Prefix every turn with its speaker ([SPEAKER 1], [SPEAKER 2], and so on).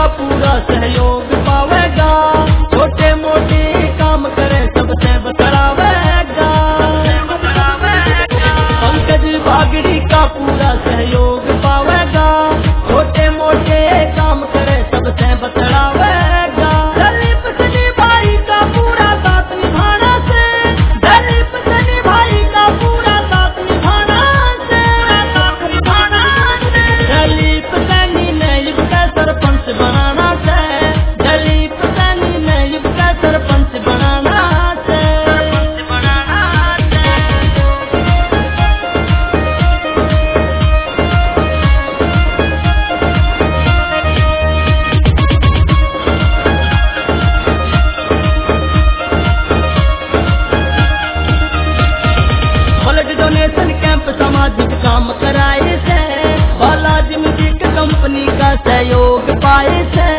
[SPEAKER 1] पूरा सहयोग पावेगा, छोटे मोटे काम करे सबसे बतलावेगा। पंकज बागड़ी का पूरा सहयोग पावेगा, छोटे मोटे काम करे सबसे बतलावेगा। दलीप सनी भाई का पूरा साथ निभाना से, दलीप सनी भाई का पूरा साथ निभाना से, दलीप सैनी ने युग का सरपंच बनाना से, दलीप सैनी ने युग का सरपंच बनाना से। ब्लड डोनेशन कैंप सामाजिक काम कराए से, बालाजी म्यूजिक कंपनी का सहयोग पाए से।